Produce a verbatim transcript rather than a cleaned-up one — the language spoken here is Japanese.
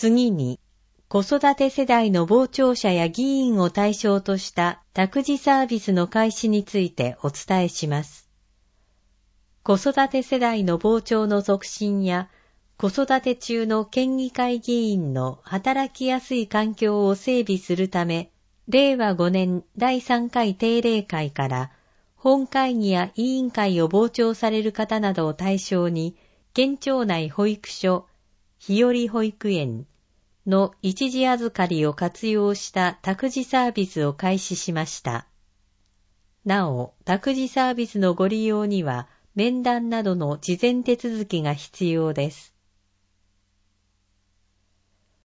次に、子育て世代の傍聴者や議員を対象とした託児サービスの開始についてお伝えします。子育て世代の傍聴の促進や、子育て中の県議会議員の働きやすい環境を整備するため、れいわごねんだいさんかい定例会から、本会議や委員会を傍聴される方などを対象に、県庁内保育所、日和保育園の一時預かりを活用した託児サービスを開始しました。なお、託児サービスのご利用には、面談などの事前手続きが必要です。